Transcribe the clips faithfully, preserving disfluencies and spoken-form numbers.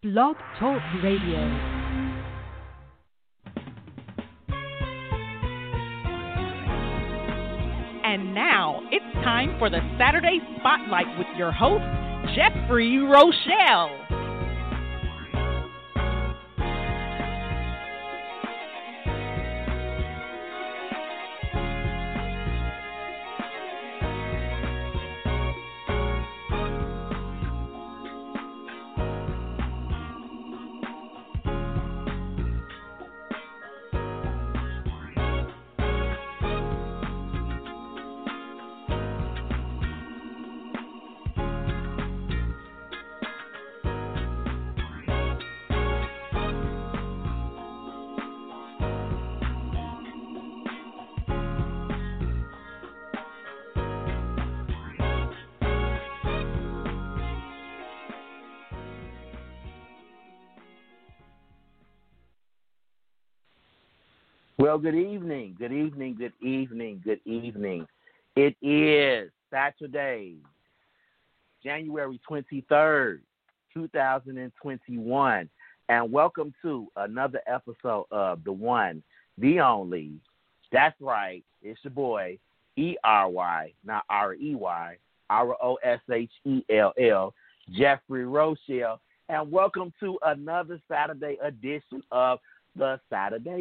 Blog Talk Radio. And now it's time for the Saturday Spotlight with your host, Jeffrey Rochelle. Well, good evening, good evening, good evening, good evening. It is Saturday, January twenty-third, twenty twenty-one, and welcome to another episode of the one, the only, that's right, it's your boy, E R Y, not R E Y, R O S H E L L, Jeffrey Rochelle, and welcome to another Saturday edition of the Saturday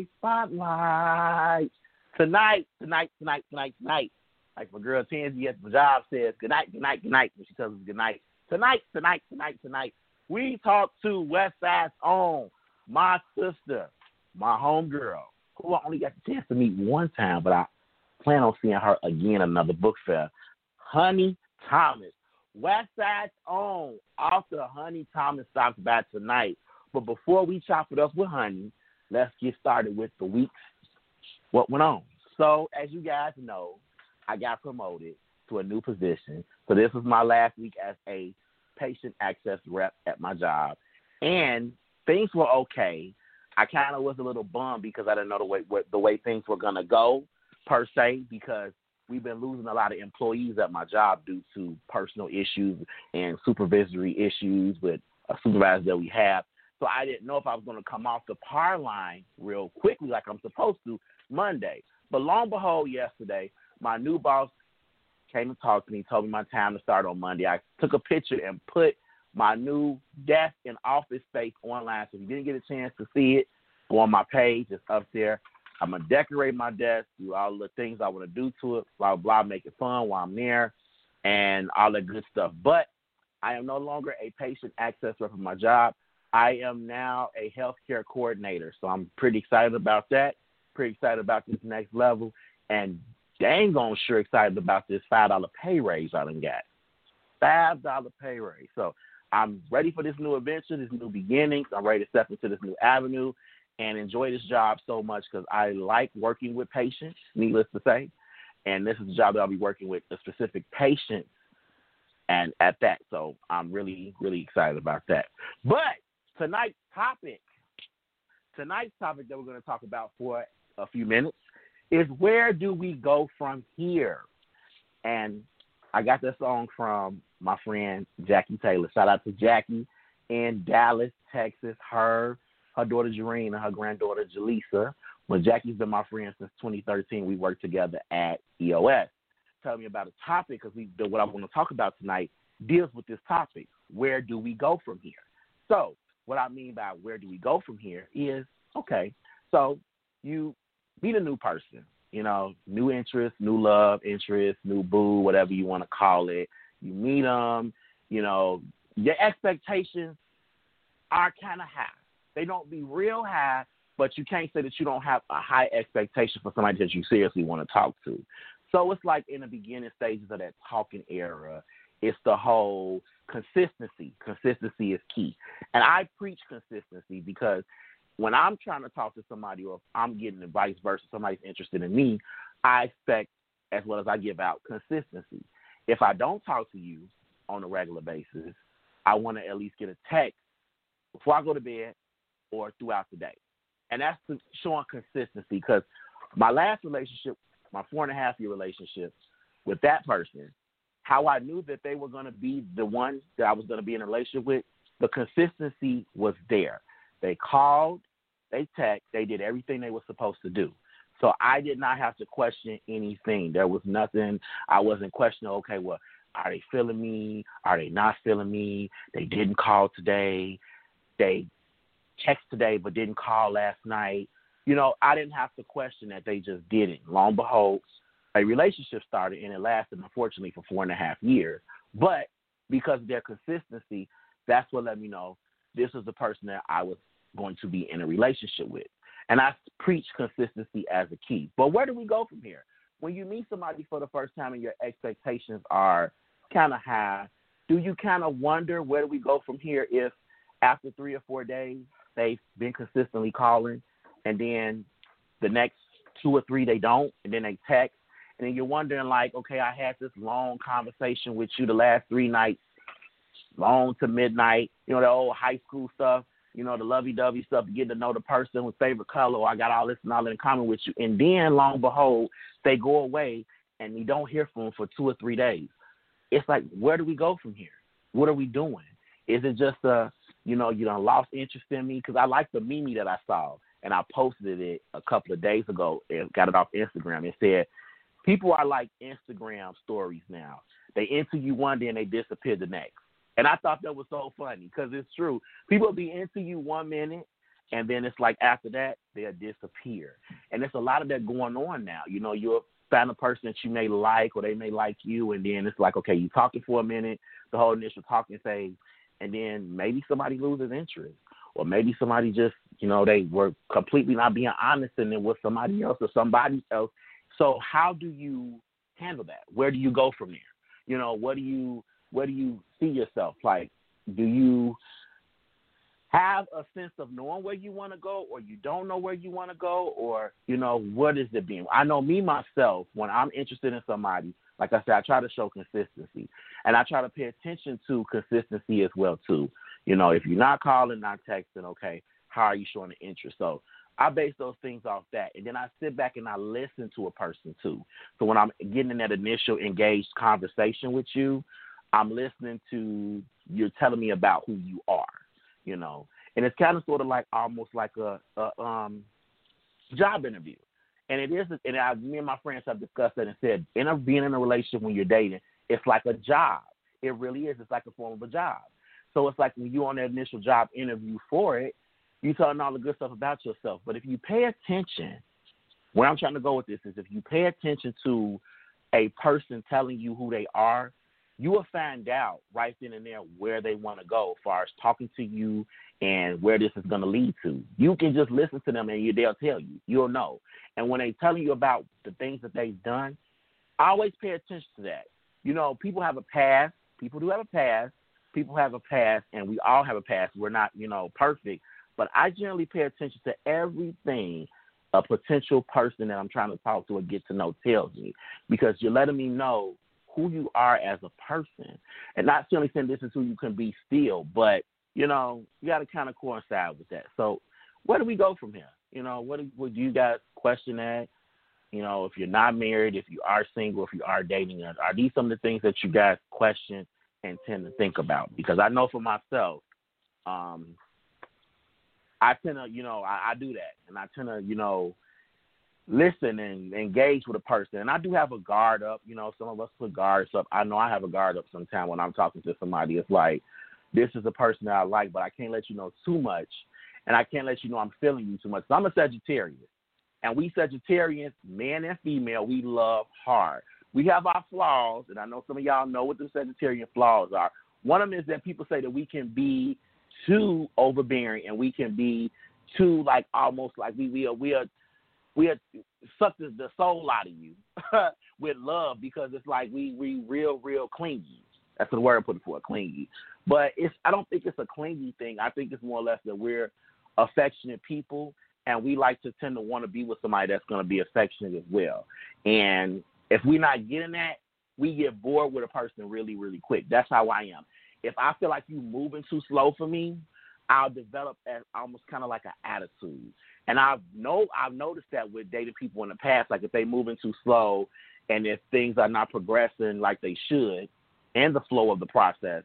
Spotlight. Tonight, tonight, tonight, tonight, tonight. Like my girl Tansy at the job says, good night, good night, good night, when she tells us good night. Tonight, tonight, tonight, tonight, we talk to West Side's own, my sister, my homegirl, who I only got the chance to meet one time, but I plan on seeing her again at another book fair. Honey Thomas, West Side's own author Honey Thomas stops by tonight. But before we chop it up with Honey, let's get started with the week's what went on. So, as you guys know, I got promoted to a new position. So this was my last week as a patient access rep at my job. And things were okay. I kind of was a little bummed because I didn't know the way, the way things were going to go, per se, because we've been losing a lot of employees at my job due to personal issues and supervisory issues with a supervisor that we have. So I didn't know if I was going to come off the par line real quickly like I'm supposed to Monday. But lo and behold, yesterday, my new boss came and talked to me, told me my time to start on Monday. I took a picture and put my new desk and office space online. So if you didn't get a chance to see it, go on my page. It's up there. I'm going to decorate my desk, do all the things I want to do to it, blah, blah, make it fun while I'm there, and all that good stuff. But I am no longer a patient access rep for my job. I am now a healthcare coordinator, so I'm pretty excited about that, pretty excited about this next level, and dang on sure excited about this five dollar pay raise I done got. five dollar pay raise. So I'm ready for this new adventure, this new beginnings. I'm ready to step into this new avenue and enjoy this job so much because I like working with patients, needless to say, and this is a job that I'll be working with a specific patient and at that. So I'm really, really excited about that. But Tonight's topic, tonight's topic that we're going to talk about for a few minutes is where do we go from here? And I got this song from my friend Jackie Taylor. Shout out to Jackie in Dallas, Texas. Her, her daughter Jareen, and her granddaughter Jaleesa. Well, Jackie's been my friend since twenty thirteen. We worked together at E O S. Tell me about a topic because we what I want to talk about tonight deals with this topic. Where do we go from here? So what I mean by where do we go from here is, okay, so you meet a new person, you know, new interest, new love, interest, new boo, whatever you want to call it. You meet them, you know, your expectations are kind of high. They don't be real high, but you can't say that you don't have a high expectation for somebody that you seriously want to talk to. So it's like in the beginning stages of that talking era, it's the whole consistency. Consistency is key. And I preach consistency because when I'm trying to talk to somebody or if I'm getting the vice versa, somebody's interested in me, I expect, as well as I give out, consistency. If I don't talk to you on a regular basis, I want to at least get a text before I go to bed or throughout the day. And that's showing consistency because my last relationship, my four and a half year relationship with that person, how I knew that they were going to be the one that I was going to be in a relationship with The consistency was there. They called, they texted, they did everything they were supposed to do. So I did not have to question anything. There was nothing. I wasn't questioning, okay, well, are they feeling me? Are they not feeling me? They didn't call today. They text today but didn't call last night. You know, I didn't have to question that. They just didn't. Lo and behold, a relationship started, and it lasted, unfortunately, for four and a half years. But because of their consistency, that's what let me know this was the person that I was going to be in a relationship with. And I preach consistency as a key. But where do we go from here? When you meet somebody for the first time and your expectations are kind of high, do you kind of wonder where do we go from here if after three or four days they've been consistently calling and then the next two or three they don't, and then they text, and then you're wondering like, okay, I had this long conversation with you the last three nights, long to midnight, you know, the old high school stuff, you know, the lovey-dovey stuff, getting to know the person with favorite color, or I got all this and all that in common with you. And then, lo and behold, they go away and you don't hear from them for two or three days. It's like, where do we go from here? What are we doing? Is it just, a, you know, you done lost interest in me? Because I like the meme that I saw, and I posted it a couple of days ago and got it off Instagram. It said, people are like Instagram stories now. They into you one day and they disappear the next. And I thought that was so funny because it's true. People be into you one minute, and then it's like after that, they'll disappear. And there's a lot of that going on now. You know, you'll find a person that you may like or they may like you, and then it's like, okay, you talking for a minute, the whole initial talking phase, and then maybe somebody loses interest. Or maybe somebody just, you know, they were completely not being honest and it was somebody else or somebody else. So how do you handle that? Where do you go from there? You know, what do you where do you see yourself? Like, do you have a sense of knowing where you want to go, or you don't know where you want to go, or, you know, what is it being? I know me, myself, when I'm interested in somebody, like I said, I try to show consistency, and I try to pay attention to consistency as well, too. You know, if you're not calling, not texting, okay, how are you showing the interest? So I base those things off that, and then I sit back and I listen to a person, too. So when I'm getting in that initial engaged conversation with you, I'm listening to, you're telling me about who you are, you know. And it's kind of sort of like almost like a, a um, job interview. And it is, and I, me and my friends have discussed that and said, in a, being in a relationship when you're dating, it's like a job. It really is. It's like a form of a job. So it's like when you're on that initial job interview for it, you're telling all the good stuff about yourself. But if you pay attention, where I'm trying to go with this is if you pay attention to a person telling you who they are, you will find out right then and there where they want to go as far as talking to you and where this is going to lead to. You can just listen to them and you, they'll tell you. You'll know. And when they tell you about the things that they've done, always pay attention to that. You know, people have a past. People do have a past. People have a past, and we all have a past. We're not, you know, perfect. But I generally pay attention to everything a potential person that I'm trying to talk to or get to know tells me, because you're letting me know who you are as a person, and not certainly saying this is who you can be still, but, you know, you got to kind of coincide with that. So where do we go from here? You know, what do, what do you guys question that? You know, if you're not married, if you are single, if you are dating, are these some of the things that you guys question and tend to think about? Because I know for myself, um, I tend to, you know, I, I do that, and I tend to, you know, listen and engage with a person. And I do have a guard up. You know, some of us put guards up. I know I have a guard up sometime when I'm talking to somebody. It's like, this is a person that I like, but I can't let you know too much, and I can't let you know I'm feeling you too much. So I'm a Sagittarius, and we Sagittarians, man and female, we love hard. We have our flaws, and I know some of y'all know what the Sagittarian flaws are. One of them is that people say that we can be too overbearing, and we can be too, like, almost like we, we are, we are, we are suck the, the soul out of you with love, because it's like we, we real, real clingy. That's the word I put it for, clingy. But it's, I don't think it's a clingy thing. I think it's more or less that we're affectionate people, and we like to tend to want to be with somebody that's going to be affectionate as well. And if we're not getting that, we get bored with a person really, really quick. That's how I am. If I feel like you moving too slow for me, I'll develop as almost kind of like an attitude. And I've know I've noticed that with dating people in the past, like if they moving too slow and if things are not progressing like they should and the flow of the process,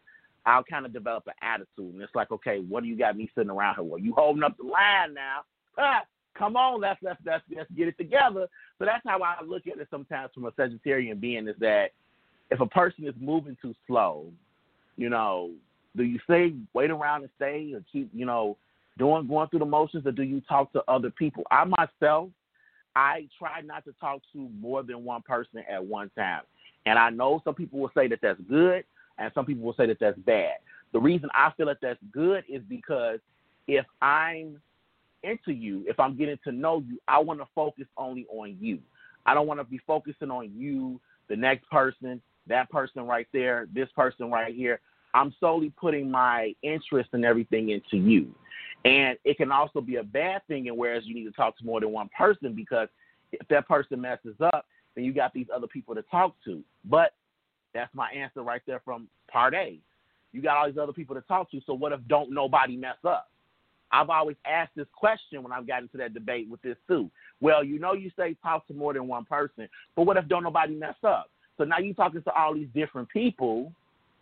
I'll kind of develop an attitude. And it's like, okay, what do you got me sitting around here? Well, you holding up the line now. Ah, come on, let's, let's, let's, let's get it together. So that's how I look at it sometimes from a Sagittarian being, is that if a person is moving too slow, you know, do you say wait around and stay, or keep, you know, doing going through the motions, or do you talk to other people? I myself, I try not to talk to more than one person at one time. And I know some people will say that that's good, and some people will say that that's bad. The reason I feel that that's good is because if I'm into you, if I'm getting to know you, I want to focus only on you. I don't want to be focusing on you, the next person, that person right there, this person right here. I'm solely putting my interest and everything into you. And it can also be a bad thing, and whereas you need to talk to more than one person, because if that person messes up, then you got these other people to talk to. But that's my answer right there from part A. You got all these other people to talk to, so what if don't nobody mess up? I've always asked this question when I've gotten into that debate with this too. Well, you know you say talk to more than one person, but what if don't nobody mess up? So now you're talking to all these different people,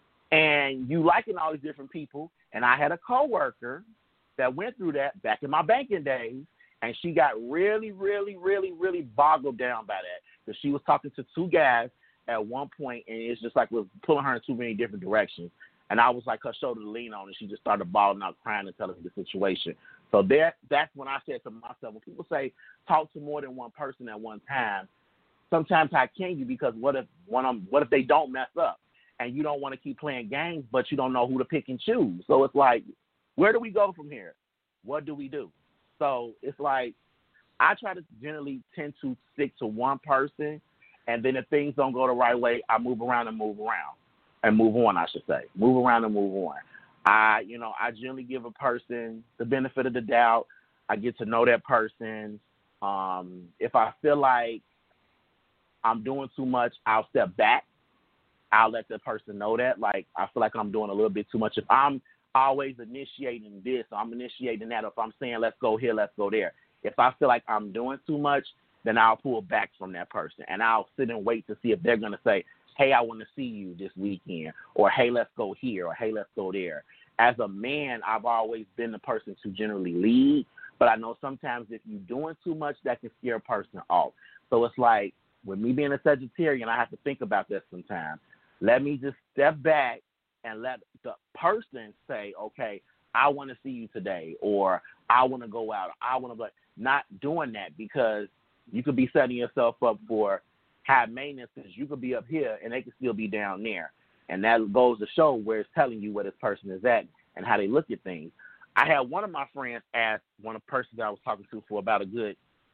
and you liking all these different people, and I had a coworker that went through that back in my banking days, and she got really, really, really, really boggled down by that, because she was talking to two guys at one point, and it's just like it was pulling her in too many different directions. And I was like her shoulder to lean on, and she just started bawling out, crying, and telling me the situation. So that that's when I said to myself, when people say talk to more than one person at one time, sometimes how can you? Because what if one of them, what if they don't mess up, and you don't want to keep playing games, but you don't know who to pick and choose? So it's like, where do we go from here? What do we do? So it's like I try to generally tend to stick to one person, and then if things don't go the right way, I move around and move around. And move on, I should say. Move around and move on. I, you know, I generally give a person the benefit of the doubt. I get to know that person. Um, if I feel like I'm doing too much, I'll step back. I'll let the person know that. Like, I feel like I'm doing a little bit too much. If I'm always initiating this, or I'm initiating that, or if I'm saying let's go here, let's go there, if I feel like I'm doing too much, then I'll pull back from that person. And I'll sit and wait to see if they're going to say, hey, I want to see you this weekend, or hey, let's go here, or hey, let's go there. As a man, I've always been the person to generally lead, but I know sometimes if you're doing too much, that can scare a person off. So it's like, with me being a Sagittarian, I have to think about that sometimes. Let me just step back and let the person say, okay, I want to see you today, or I want to go out, or I want to, but not doing that, because you could be setting yourself up for high maintenance, because you could be up here and they could still be down there. And that goes to show where it's telling you where this person is at and how they look at things. I had one of my friends ask one of the persons I was talking to for about a good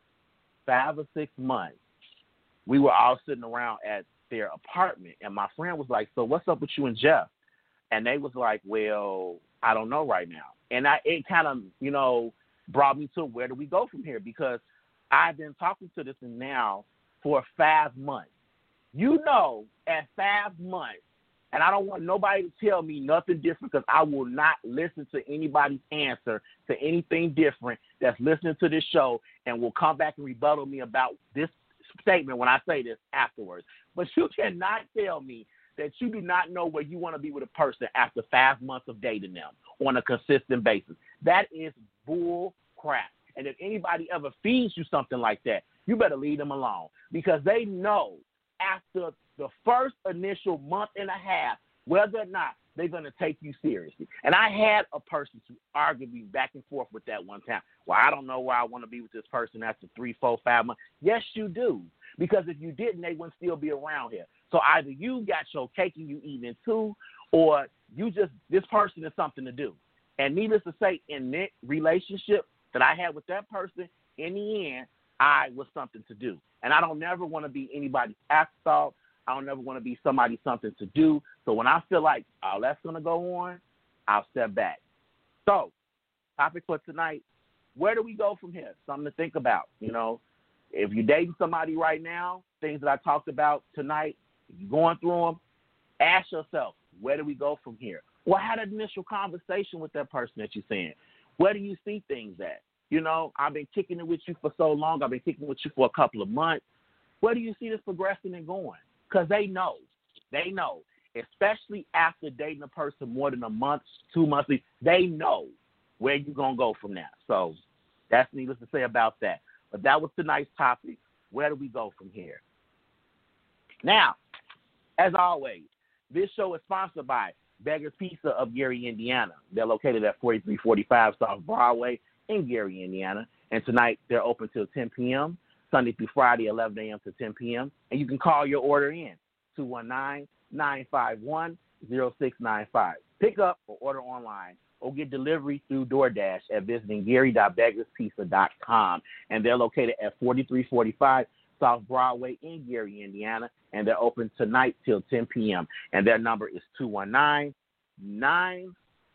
five or six months. We were all sitting around at their apartment, and my friend was like, so what's up with you and Jeff? And they was like, well, I don't know right now. And I, it kind of, you know, brought me to where do we go from here? Because I've been talking to this and now for five months. You know, at five months, and I don't want nobody to tell me nothing different, because I will not listen to anybody's answer to anything different that's listening to this show and will come back and rebuttal me about this statement when I say this afterwards. But you cannot tell me that you do not know where you want to be with a person after five months of dating them on a consistent basis. That is bull crap. And if anybody ever feeds you something like that, you better leave them alone, because they know after the first initial month and a half whether or not they're going to take you seriously. And I had a person to argue me back and forth with that one time. Well, I don't know where I want to be with this person after three, four, five months. Yes, you do, because if you didn't, they wouldn't still be around here. So either you got your cake and you eating it too, or you just, this person is something to do. And needless to say, in that relationship that I had with that person, in the end, I was something to do. And I don't never want to be anybody's afterthought. I don't never want to be somebody something to do. So when I feel like, oh, that's going to go on, I'll step back. So, topic for tonight, where do we go from here? Something to think about. You know, if you're dating somebody right now, things that I talked about tonight, if you're going through them, ask yourself, where do we go from here? Well, I had an initial conversation with that person that you're seeing. Where do you see things at? You know, I've been kicking it with you for so long. I've been kicking it with you for a couple of months. Where do you see this progressing and going? Because they know. They know. especially after dating a person more than a month, two months, they know where you're going to go from there. So that's needless to say about that. But that was tonight's topic. Where do we go from here? Now, as always, this show is sponsored by Beggar's Pizza of Gary, Indiana. They're located at forty-three forty-five South Broadway in Gary, Indiana. And tonight they're open till ten p.m., Sunday through Friday, eleven a.m. to ten p.m. And you can call your order in, two one nine, nine five one, zero six nine five. Pick up or order online or get delivery through DoorDash at visiting gary dot beggars pizza dot com. And they're located at forty-three forty-five South Broadway in Gary, Indiana. And they're open tonight till ten p.m. And their number is two one nine, nine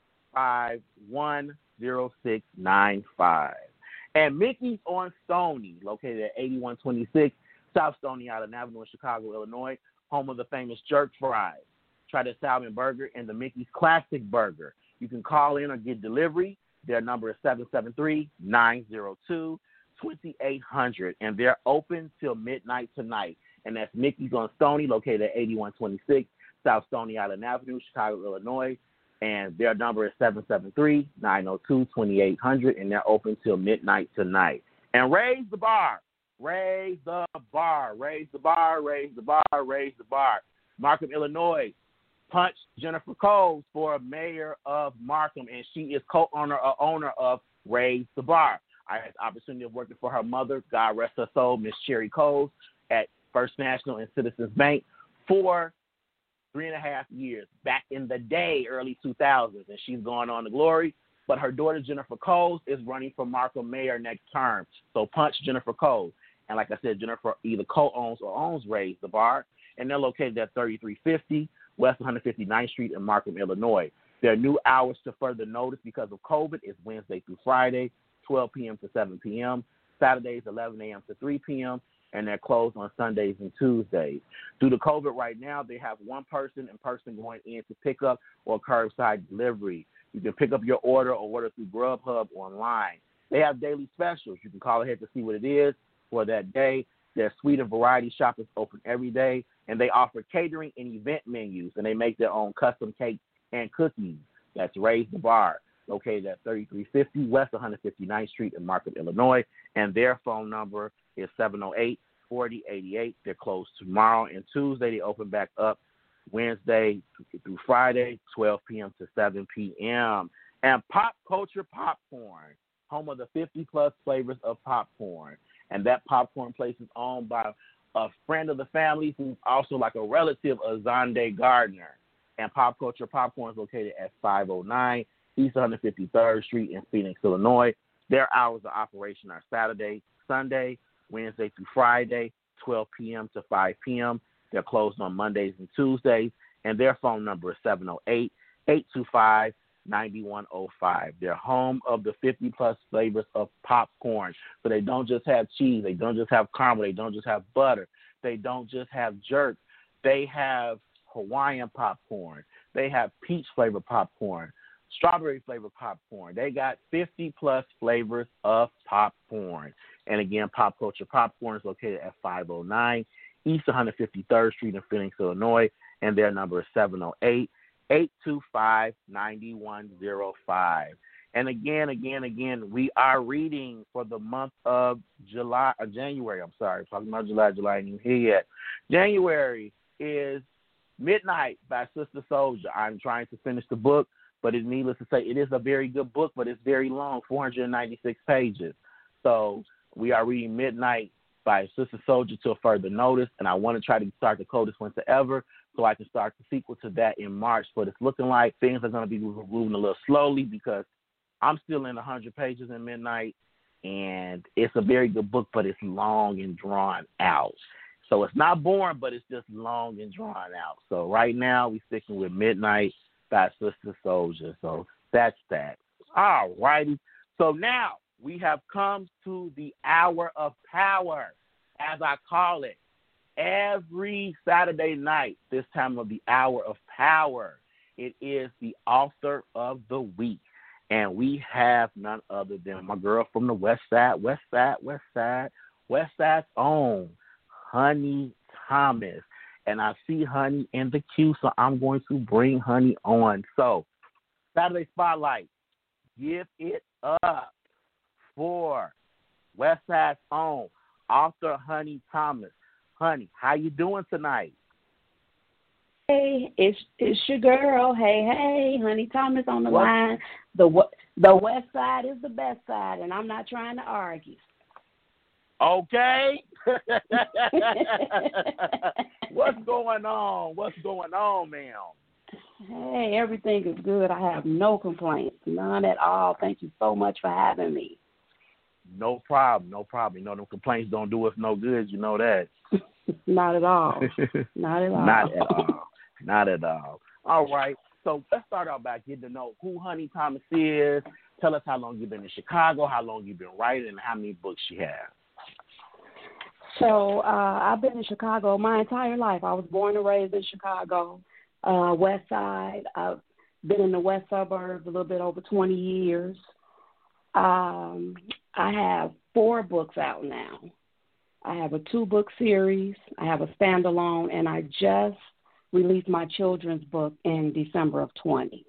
five one, zero six nine five. And Mickey's on Stony, located at eighty-one twenty-six South Stony Island Avenue in Chicago, Illinois, home of the famous jerk fries. Try the salmon burger and the Mickey's Classic Burger. You can call in or get delivery. Their number is seven seven three, nine zero two, two eight zero zero. And they're open till midnight tonight. And that's Mickey's on Stony, located at eighty-one twenty-six South Stony Island Avenue, Chicago, Illinois. And their number is seven seven three, nine zero two, two eight zero zero. And they're open till midnight tonight. And raise the bar. Raise the bar. Raise the bar. Raise the bar. Raise the bar. Markham, Illinois. Punch Jennifer Coles for mayor of Markham, and she is co-owner or owner of Raise the Bar. I had the opportunity of working for her mother, God rest her soul, Miss Cherry Coles, at First National and Citizens Bank for three and a half years back in the day, early two thousands, and she's gone on to glory. But her daughter, Jennifer Coles, is running for Markham mayor next term. So punch Jennifer Coles. And like I said, Jennifer either co-owns or owns Raise the Bar, and they're located at thirty-three fifty West one hundred fifty-ninth Street in Markham, Illinois. Their new hours to further notice because of COVID is Wednesday through Friday, twelve p.m. to seven p.m., Saturdays, eleven a.m. to three p.m., and they're closed on Sundays and Tuesdays. Due to COVID right now, they have one person in person going in to pick up or curbside delivery. You can pick up your order or order through Grubhub online. They have daily specials. You can call ahead to see what it is for that day. Their suite of variety shop is open every day, and they offer catering and event menus, and they make their own custom cakes and cookies. That's Raise the Bar, located at thirty-three fifty West one hundred fifty-ninth Street in Markham, Illinois, and their phone number is seven oh eight, four oh eight eight. They're closed tomorrow and Tuesday. They open back up Wednesday through Friday, twelve p.m. to seven p.m. And Pop Culture Popcorn, home of the fifty-plus flavors of popcorn. And that popcorn place is owned by a friend of the family who's also like a relative of Zonde Gardner. And Pop Culture Popcorn is located at five oh nine East one hundred fifty-third Street in Phoenix, Illinois. Their hours of operation are Saturday, Sunday, Wednesday through Friday, twelve p.m. to five p.m. They're closed on Mondays and Tuesdays. And their phone number is seven oh eight, eight two five, nine one oh five. They're home of the fifty-plus flavors of popcorn. So they don't just have cheese. They don't just have caramel. They don't just have butter. They don't just have jerk. They have Hawaiian popcorn. They have peach-flavored popcorn, strawberry-flavored popcorn. They got fifty-plus flavors of popcorn. And, again, Pop Culture Popcorn is located at five oh nine East one hundred fifty-third Street in Phoenix, Illinois, and their number is seven oh eight, eight two five, nine one oh five. And again, again, again, we are reading for the month of July, or January, I'm sorry, talking about July, July ain't even here yet. January is Midnight by Sister Soldier. I'm trying to finish the book, but it's needless to say, it is a very good book, but it's very long, four hundred ninety-six pages. So we are reading Midnight by Sister Soldier till further notice, and I want to try to start the Coldest Winter Ever so I can start the sequel to that in March. But it's looking like things are going to be moving a little slowly because I'm still in one hundred pages in Midnight, and it's a very good book, but it's long and drawn out. So it's not boring, but it's just long and drawn out. So right now we're sticking with Midnight by Sister Soldier. So that's that. All righty. So now we have come to the hour of power, as I call it. Every Saturday night, this time of the hour of power, it is the author of the week. And we have none other than my girl from the West Side, West Side, West Side, West Side's own, Honey Thomas. and I see Honey in the queue, so I'm going to bring Honey on. So, Saturday Spotlight, give it up for Westside's own author Honey Thomas. Honey, how you doing tonight? Hey, it's it's your girl. Hey, hey, Honey Thomas on the What? line. The the West Side is the best side, and I'm not trying to argue. Okay. What's going on? What's going on, ma'am? Hey, everything is good. I have no complaints, none at all. Thank you so much for having me. No problem, no problem. You know, them complaints don't do us no good. You know that. Not at all. Not at all. Not at all. Not at all. All right. So let's start out by getting to know who Honey Thomas is. Tell us how long you've been in Chicago, how long you've been writing, and how many books you have. So uh, I've been in Chicago my entire life. I was born and raised in Chicago, uh, West Side. I've been in the West Suburbs a little bit over twenty years. Um, I have four books out now. I have a two-book series. I have a standalone, and I just released my children's book in December of twenty.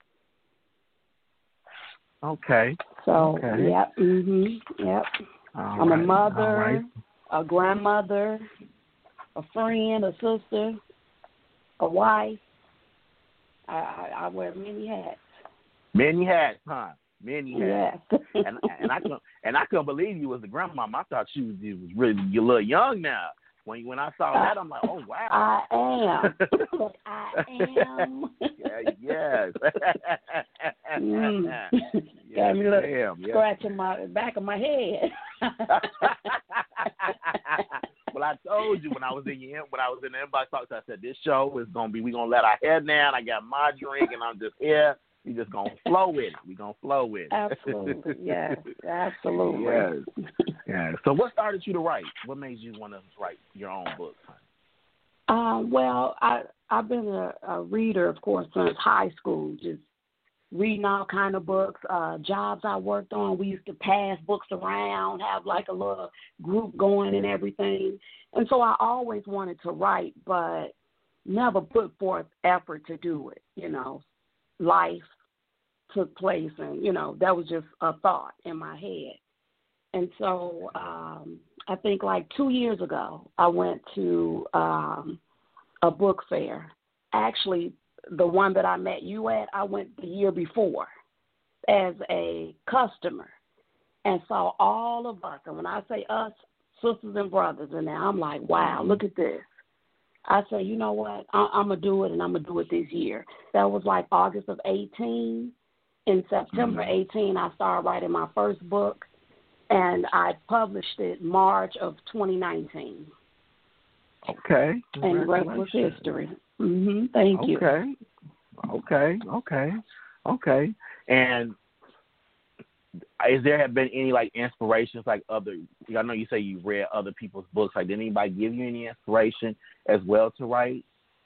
Okay. So, okay. yep, mhm, yep. All I'm right. a mother, right. a grandmother, a friend, a sister, a wife. I, I, I wear many hats. Many hats, huh? Many hats. Yes. and and I can and I couldn't believe you was a grandma. I thought she was, you was really you're a little young now. When when I saw that, I'm like, oh wow. I am. Look, I am. yeah, yes. mm. yes. Got me a little Damn, yes. scratching my back of my head. Well, I told you when I was in your when I was in the inbox talks, I said this show is gonna be we gonna let our head down. I got my drink and I'm just here. We just gonna flow with it. We gonna flow with it. Absolutely, yes, absolutely. Yes, yes. So, what started you to write? What made you want to write your own books? Um, well, I I've been a, a reader, of course, since high school. Just reading all kind of books. Uh, jobs I worked on, we used to pass books around, have like a little group going and everything. And so I always wanted to write, but never put forth effort to do it. You know, life took place, and you know that was just a thought in my head. And so um, I think like two years ago, I went to um, a book fair. Actually, the one that I met you at, I went the year before as a customer and saw all of us. And when I say us, sisters and brothers, and now I'm like, wow, look at this. I say, you know what, I- I'm going to do it, and I'm going to do it this year. That was like August of eighteen. In September eighteenth, I started writing my first book, and I published it March of twenty nineteen. Okay. And the rest was history. Mm-hmm. Thank you. Okay. Okay. Okay. Okay. And is there have been any like inspirations, like other? I know you say you read other people's books. Like, did anybody give you any inspiration as well to write?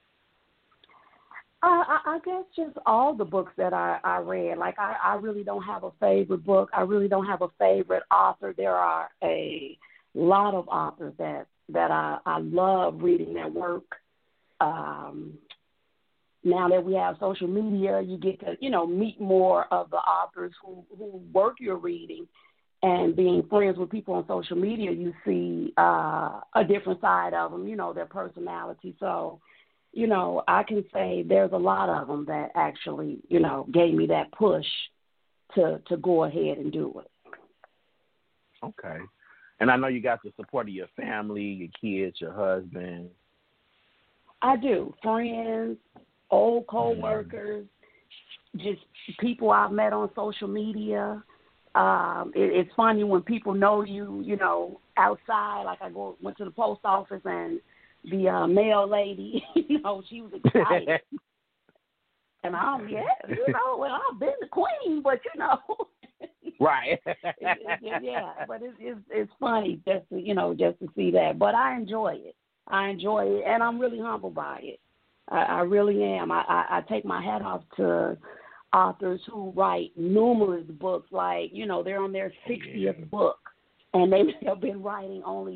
Uh, I, I guess just all the books that I, I read. Like, I, I really don't have a favorite book. I really don't have a favorite author. There are a lot of authors that, that I, I love reading their work. Um, now that we have social media, you get to, you know, meet more of the authors who, who work you're reading. And being friends with people on social media, you see uh, a different side of them, you know, their personality. So, you know, I can say there's a lot of them that actually, you know, gave me that push to, to go ahead and do it. Okay. And I know you got the support of your family, your kids, your husband. I do. Friends, old coworkers, just people I've met on social media. Um, it, it's funny when people know you, you know, outside. Like I go went to the post office and the uh, mail lady, you know, she was excited. And I'm, yeah, you know, well, I've been the queen, but, you know. Right. it, it, yeah, but it's, it's it's funny just to, you know, just to see that. But I enjoy it. I enjoy it, and I'm really humbled by it. I, I really am. I, I, I take my hat off to authors who write numerous books, like, you know, they're on their sixtieth book, and they have been writing only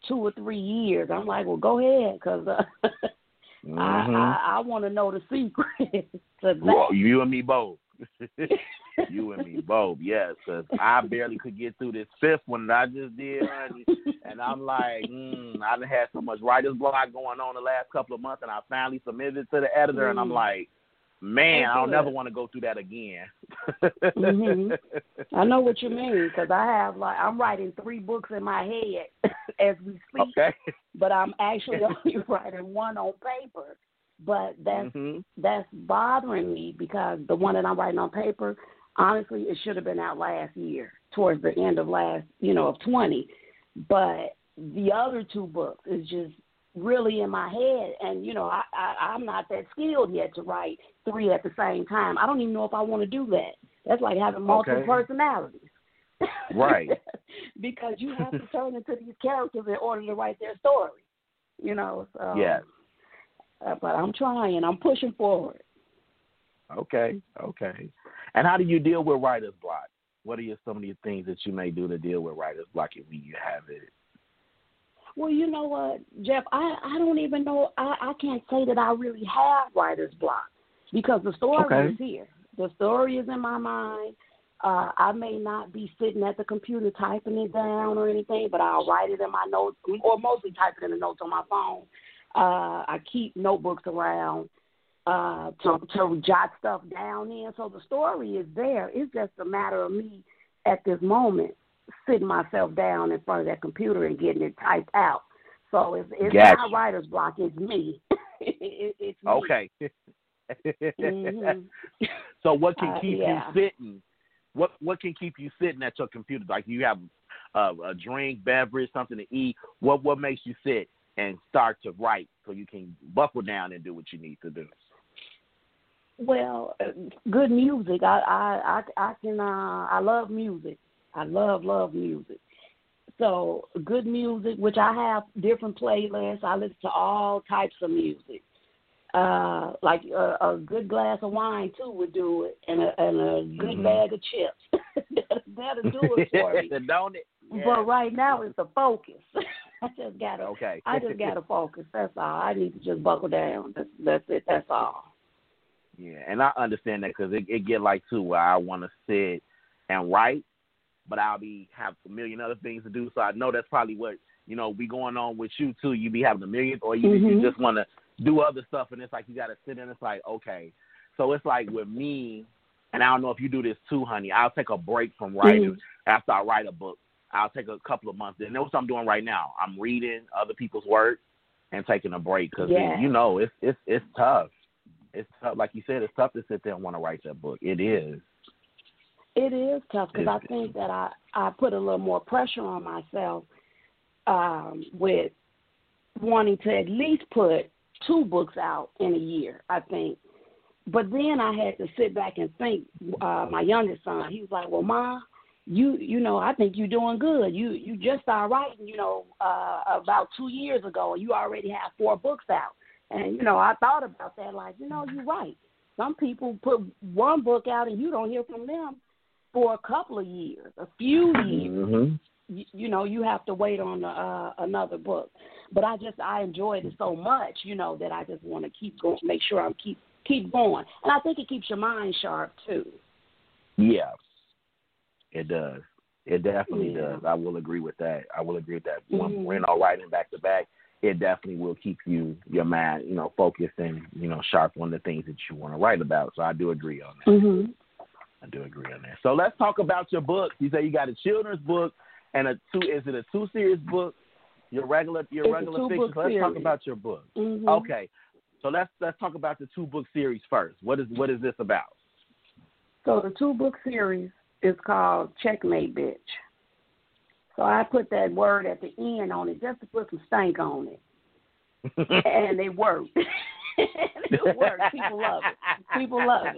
two or three years. I'm like, well, go ahead, because uh, mm-hmm. I, I, I want to know the secret to that. Well, you and me both. You and me both, yes, because I barely could get through this fifth one that I just did, honey. And I'm like, mm, I done had so much writer's block going on the last couple of months, and I finally submitted it to the editor, mm. and I'm like, man, I don't never want to go through that again. mm-hmm. I know what you mean, because I have, like, I'm writing three books in my head as we speak, okay. but I'm actually only writing one on paper. But that's mm-hmm. that's bothering me, because the one that I'm writing on paper, honestly, it should have been out last year, towards the end of last, you know, of twenty. But the other two books is just really in my head, and you know, I, I I'm not that skilled yet to write three at the same time. I don't even know if I want to do that. That's like having multiple okay. personalities. Right. Because you have to turn into these characters in order to write their story. You know. So. Yes. Uh, but I'm trying. I'm pushing forward. Okay, okay. And how do you deal with writer's block? What are your, some of the things that you may do to deal with writer's block if you have it? Well, you know what, Jeff, I, I don't even know. I, I can't say that I really have writer's block, because the story okay. is here. The story is in my mind. Uh, I may not be sitting at the computer typing it down or anything, but I'll write it in my notes, or mostly type it in the notes on my phone. Uh, I keep notebooks around uh, to, to jot stuff down in. So the story is there. It's just a matter of me at this moment sitting myself down in front of that computer and getting it typed out. So it's, it's gotcha. not writer's block. It's me. it, it's me. Okay. mm-hmm. So what can keep uh, yeah. you sitting? What what can keep you sitting at your computer? Like, you have uh, a drink, beverage, something to eat. What what makes you sit and start to write so you can buckle down and do what you need to do? Well, good music. I I I, I can. Uh, I love music. I love love music. So good music, which I have different playlists. I listen to all types of music. Uh, like a, a good glass of wine too would do it, and a, and a good mm-hmm. bag of chips. that'll, that'll do it for me. Don't it? Yeah. But right now it's the focus. I just gotta. Okay. I just gotta focus. That's all. I need to just buckle down. That's, that's it. That's all. Yeah, and I understand that, because it, it get like too where I want to sit and write, but I'll be have a million other things to do. So I know that's probably what you know be going on with you too. You be having a million, or you, mm-hmm. you just want to do other stuff, and it's like you got to sit in. It's like, okay, so it's like with me, and I don't know if you do this too, honey. I'll take a break from writing mm-hmm. after I write a book. I'll take a couple of months. And that's what I'm doing right now. I'm reading other people's work and taking a break, because yeah. you know it's it's it's tough. It's tough, like you said. It's tough to sit there and want to write that book. It is. It is tough, because I think that I, I put a little more pressure on myself um, with wanting to at least put two books out in a year, I think. But then I had to sit back and think. Uh, my youngest son, he was like, well, Ma, you you know, I think you're doing good. You you just started writing, you know, uh, about two years ago, and you already have four books out. And, you know, I thought about that, like, you know, you're right. Some people put one book out and you don't hear from them for a couple of years, a few years. Mm-hmm. You, you know, you have to wait on uh, another book. But I just, I enjoyed it so much, you know, that I just want to keep going, make sure I'm keep keep going. And I think it keeps your mind sharp, too. Yeah, it does. It definitely yeah. does. I will agree with that. I will agree with that. Mm-hmm. When, you know, writing back to back, it definitely will keep you, your mind, you know, focused and, you know, sharp on the things that you want to write about. So I do agree on that. Mm-hmm. I do agree on that. So let's talk about your book. You say you got a children's book and a two. Is it a two series book? Your regular, your it's regular fiction. So let's series. talk about your book. Mm-hmm. Okay. So let's let's talk about the two book series first. What is what is this about? So the two book series is called Checkmate Bitch. So I put that word at the end on it just to put some stank on it. And it worked. It worked. People love it. People love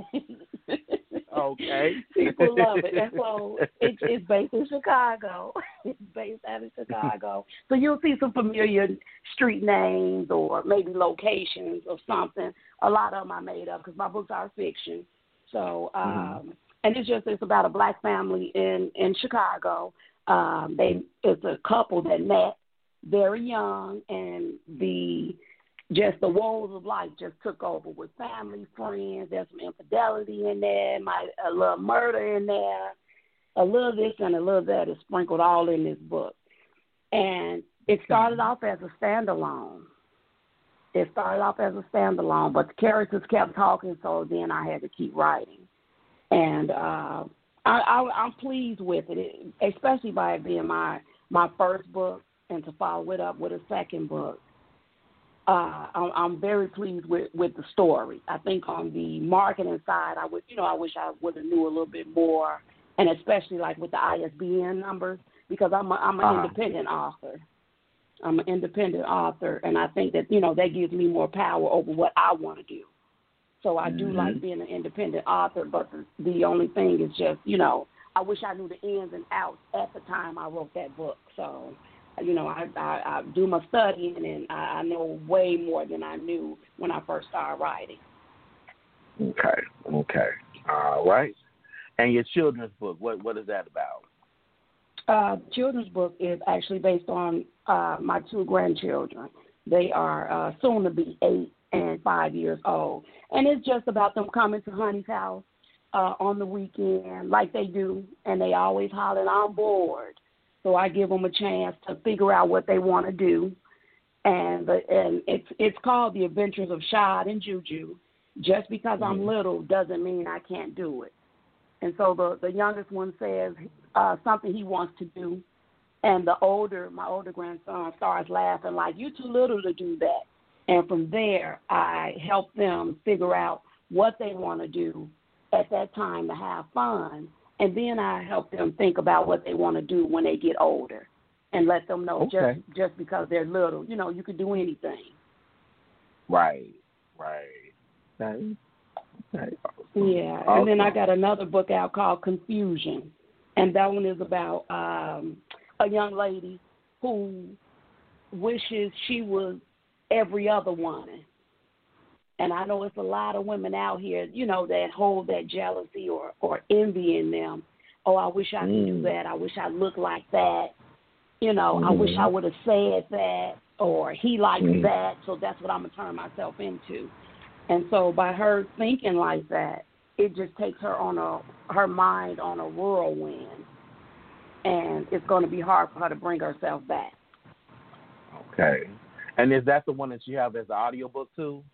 it. Okay. People love it. And so it, it's based in Chicago. It's based out of Chicago. So you'll see some familiar street names or maybe locations or something. A lot of them I made up because my books are fiction. So, um, mm-hmm. and it's just, it's about a black family in, in Chicago. Um, they, it's a couple that met very young, and the just the woes of life just took over with family, friends. There's some infidelity in there, my a little murder in there, a little this and a little that is sprinkled all in this book. And it started off as a standalone. It started off as a standalone, but the characters kept talking, so then I had to keep writing. And uh, I, I, I'm pleased with it, it, especially by it being my, my first book and to follow it up with a second book. Uh, I'm, I'm very pleased with, with the story. I think on the marketing side, I would, you know, I wish I would have knew a little bit more, and especially like with the I S B N numbers, because I'm a, I'm an uh-huh. independent author. I'm an independent author, and I think that, you know, that gives me more power over what I want to do. So I do mm-hmm. like being an independent author, but the, the only thing is just, you know, I wish I knew the ins and outs at the time I wrote that book. So, you know, I, I, I do my studying, and I, I know way more than I knew when I first started writing. Okay, okay. All right. And your children's book, what what is that about? Uh, children's book is actually based on uh, my two grandchildren. They are uh, soon to be eight and five years old. And it's just about them coming to Honey's house uh, on the weekend like they do, and they always holler, I'm bored. So I give them a chance to figure out what they want to do. And the, and it's it's called The Adventures of Shad and Juju. Just because mm-hmm. I'm little doesn't mean I can't do it. And so the, the youngest one says uh, something he wants to do, and the older, my older grandson starts laughing like, you too little to do that. And from there, I help them figure out what they want to do at that time to have fun, and then I help them think about what they want to do when they get older, and let them know okay. just just because they're little, you know, you can do anything. Right, right. Okay. Okay. Yeah, and awesome. then I got another book out called Confusion, and that one is about um, a young lady who wishes she was every other woman. And I know it's a lot of women out here, you know, that hold that jealousy or, or envy in them. Oh, I wish I could mm. do that. I wish I looked like that. You know, mm. I wish I Mm-hmm. would have said that, or he likes mm. that, so that's what I'm going to turn myself into. And so by her thinking like that, it just takes her on a her mind on a whirlwind, and it's going to be hard for her to bring herself back. Okay. And is that the one that you have as an audiobook too?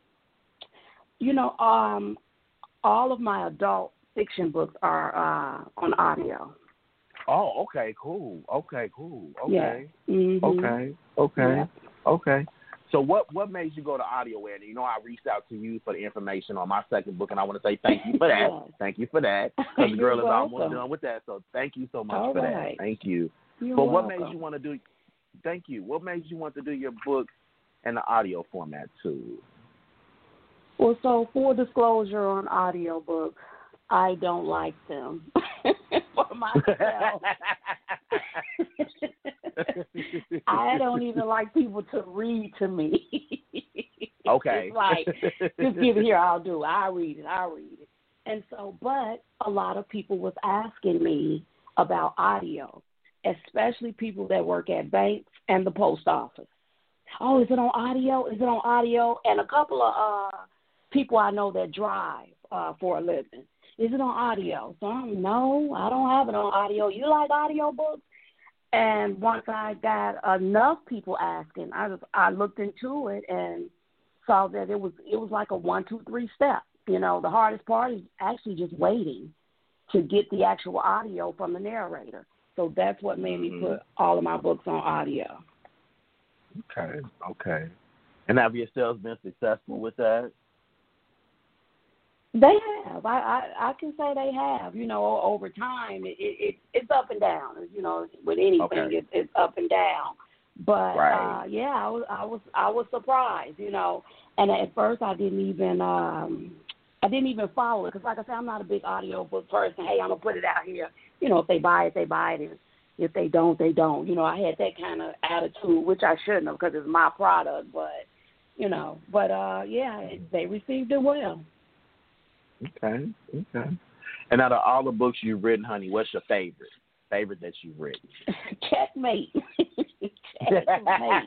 You know, um, all of my adult fiction books are uh, on audio. Oh, okay, cool. Okay, cool. Okay. Yeah. Mm-hmm. Okay. Okay. Yeah. Okay. So what, what made you go to audio, Andy? You know, I reached out to you for the information on my second book, and I want to say thank you for that. Yes. Thank you for that. Because the girl is welcome. almost done with that. So thank you so much All for right. that. Thank you. You're but what welcome. made you want to do? Thank you. What made you want to do your book in the audio format too? Well, so full disclosure on audiobooks, I don't like them for myself. I don't even like people to read to me. Okay. It's like, just give it here, I'll do it. I'll read it, I'll read it. And so, but a lot of people was asking me about audio, especially people that work at banks and the post office. Oh, is it on audio? Is it on audio? And a couple of uh, people I know that drive uh, for a living. Is it on audio? So I'm, no, I don't have it on audio. You like audio books? And once I got enough people asking, I just I looked into it and saw that it was it was like a one, two, three step. You know, the hardest part is actually just waiting to get the actual audio from the narrator. So that's what made mm-hmm. me put all of my books on audio. Okay, okay. And have your sales been successful with that? They have. I, I, I can say they have. You know, over time, it, it it's up and down. You know, with anything, okay. it, it's up and down. But right. uh, yeah, I was I was I was surprised. You know, and at first I didn't even um, I didn't even follow it because, like I said, I'm not a big audiobook person. Hey, I'm gonna put it out here. You know, if they buy it, they buy it. And if they don't, they don't. You know, I had that kind of attitude, which I shouldn't have because it's my product. But you know, but uh, yeah, they received it well. Okay, okay. And out of all the books you've written, honey, what's your favorite? Favorite that you've written? Checkmate. Checkmate.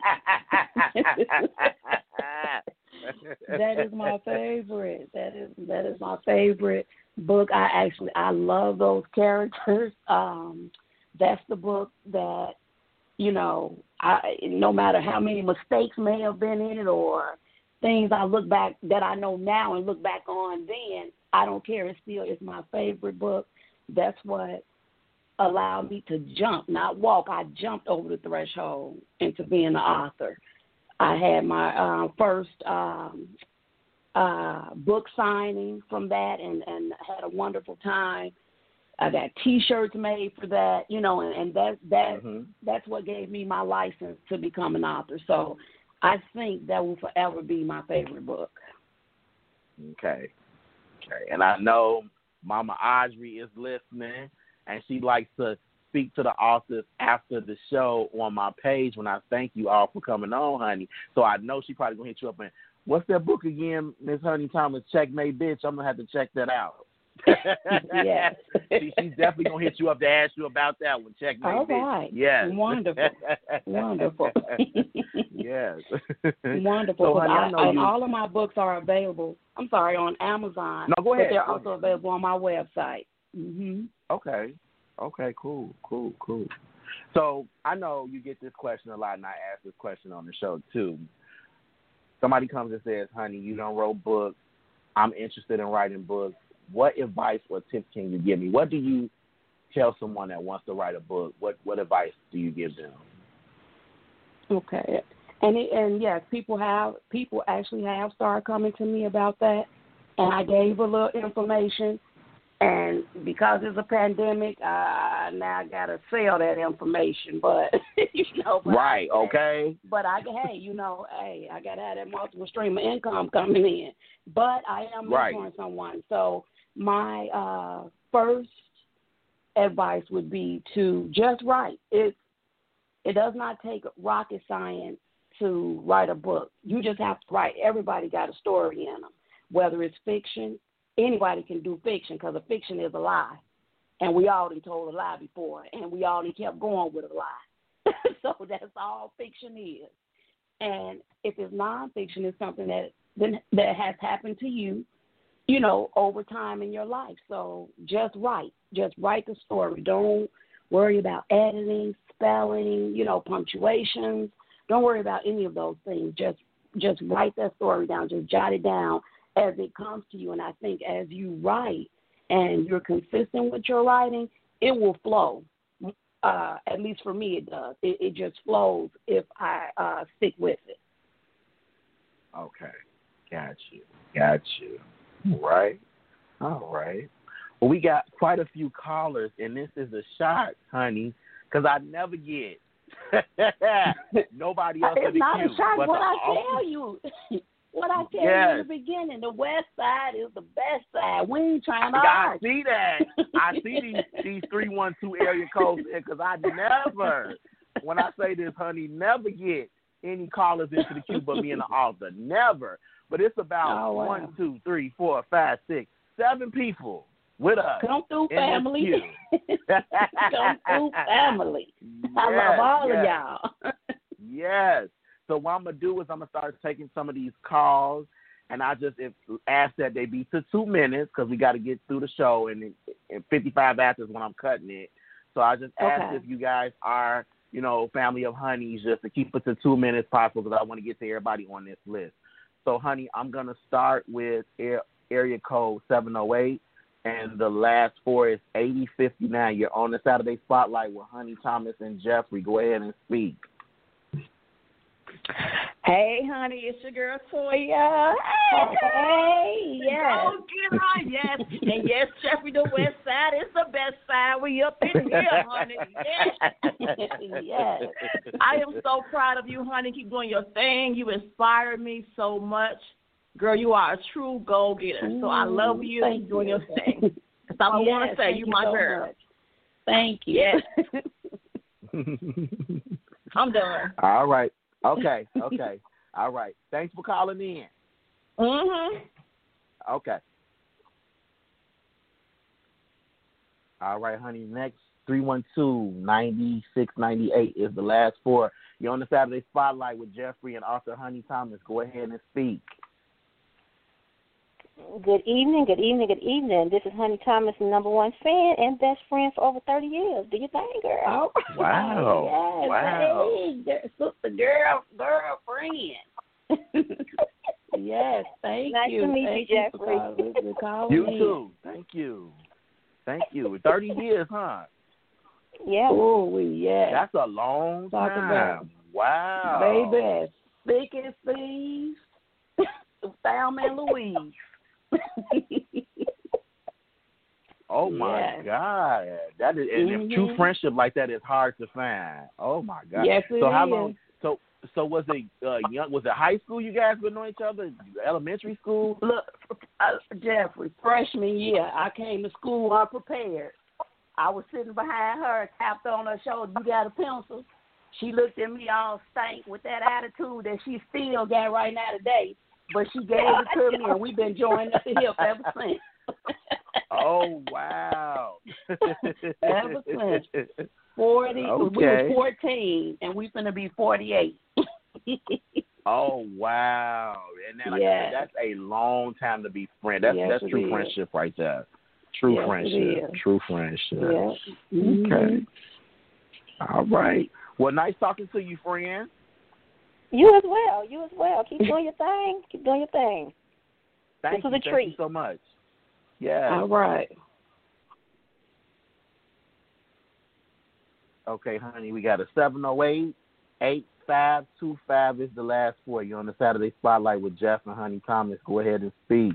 That is my favorite. That is that is my favorite book. I actually I love those characters. Um, that's the book that, you know, I no matter how many mistakes may have been in it or things I look back that I know now and look back on then, I don't care. It still is my favorite book. That's what allowed me to jump, not walk. I jumped over the threshold into being an author. I had my uh, first um, uh, book signing from that and, and had a wonderful time. I got T-shirts made for that, you know, and, and that that mm-hmm. that's what gave me my license to become an author. So I think that will forever be my favorite book. Okay. Okay. And I know Mama Audrey is listening, and she likes to speak to the authors after the show on my page when I thank you all for coming on, honey. So I know she probably going to hit you up and, what's that book again, Miss Honey Thomas? Checkmate, bitch. I'm going to have to check that out. Yes. she, she's definitely going to hit you up to ask you about that one. Checkmate, all bitch. Right. Yes. Wonderful. Wonderful. Yes. Wonderful. So, honey, I, I know I, you... all of my books are available, I'm sorry, on Amazon. No, go ahead. But they're go also ahead. available on my website. Mm-hmm. Okay. Okay, cool, cool, cool. So I know you get this question a lot, and I ask this question on the show too. Somebody comes and says, honey, you don't wrote books. I'm interested in writing books. What advice or tips can you give me? What do you tell someone that wants to write a book? What what advice do you give them? Okay. And it, and yes, people have people actually have started coming to me about that, and I gave a little information. And because it's a pandemic, uh, now I gotta sell that information. But you know, but right? I, okay. But I, hey, you know, hey, I gotta have that multiple stream of income coming in. But I am right. mentoring someone, so my uh, first advice would be to just write. It it does not take rocket science to write a book. You just have to write. Everybody got a story in them, whether it's fiction. Anybody can do fiction because a fiction is a lie. And we all done told a lie before, and we all done kept going with a lie. So that's all fiction is. And if it's nonfiction, it's something that that has happened to you, you know, over time in your life. So just write. Just write the story. Don't worry about editing, spelling, you know, punctuations. Don't worry about any of those things. Just just write that story down. Just jot it down as it comes to you. And I think as you write and you're consistent with your writing, it will flow. Uh, at least for me, it does. It, it just flows if I uh, stick with it. Okay. Got you. Got you. All right. All right. Well, we got quite a few callers, and this is a shot, honey, because I never get nobody else it's in the not queue. A shot. But what I awesome... tell you. What I tell yes. you in the beginning, the west side is the best side. We ain't trying to I argue. see that. I see these these three one two area codes there because I never, when I say this, honey, never get any callers into the queue but me and the author. Never. But it's about oh, wow. one, two, three, four, five, six, seven people with us. Come through, in family. This queue. Come through, family. Yes, I love all yes. of y'all. Yes. So what I'm going to do is I'm going to start taking some of these calls, and I just if, ask that they be to two minutes because we got to get through the show, and, and fifty-five after is when I'm cutting it. So I just ask okay. if you guys are, you know, family of honeys, just to keep it to two minutes possible because I want to get to everybody on this list. So, honey, I'm going to start with area code seven oh eight, and the last four is eighty fifty-nine. You're on the Saturday Spotlight with Honey Thomas and Jeffrey. Go ahead and speak. Hey, honey, it's your girl Toya. Hey, hey, yes. Go get on, yes. And yes, Jeffrey, the west side is the best side. We up in here, honey. Yes. Yes. I am so proud of you, honey. Keep doing your thing. You inspire me so much. Girl, you are a true go-getter. So I love you. Thank Keep doing you. your thing. That's all yes, I want to say. You my so girl. Much. Thank you. Yes. I'm done. All right. Okay, okay. All right. Thanks for calling in. Mm-hmm. Okay. All right, honey. Next, three one two, nine six nine eight is the last four. You're on the Saturday Spotlight with Jeffrey and Arthur Honey Thomas. Go ahead and speak. Good evening, good evening, good evening. This is Honey Thomas, number one fan and best friend for over thirty years. Do you think, girl? Oh, wow. Yes, wow. Hey, sister, girl, girlfriend. Yes, thank nice you. Nice to meet thank you, Jeffrey. You, for calling you in. too. Thank you. Thank you. thirty years, huh? Yeah. Oh, we yeah. That's a long Talk time. about Wow. Baby, thick as thieves, Thelma and Louise. Oh my yes. God, that is and mm-hmm. if true friendship like that is hard to find. Oh my God. Yes, it so how is. long? So so was it uh, young? Was it high school? You guys been knowing each other? Elementary school? Look, uh, Jeffrey, freshman year, I came to school unprepared. I was sitting behind her, tapped on her shoulder. You got a pencil? She looked at me all stank with that attitude that she still got right now today. But she gave it to me, and we've been joined at the hip ever since. Oh, wow. Ever since. forty, okay. We were fourteen, and we're going to be forty-eight. Oh, wow. And then, like yes. I said, that's a long time to be friends. That's, yes, that's true is. friendship right there. True yes, friendship. True friendship. Yes. Okay. Mm-hmm. All right. Well, nice talking to you, friend. You as well. You as well. Keep doing your thing. Keep doing your thing. Thank this you. was a Thank treat. you so much. Yeah. All right. Okay, honey, we got a seven oh eight, eight five two five is the last four. You're on the Saturday Spotlight with Jeff and Honey Thomas. Go ahead and speak.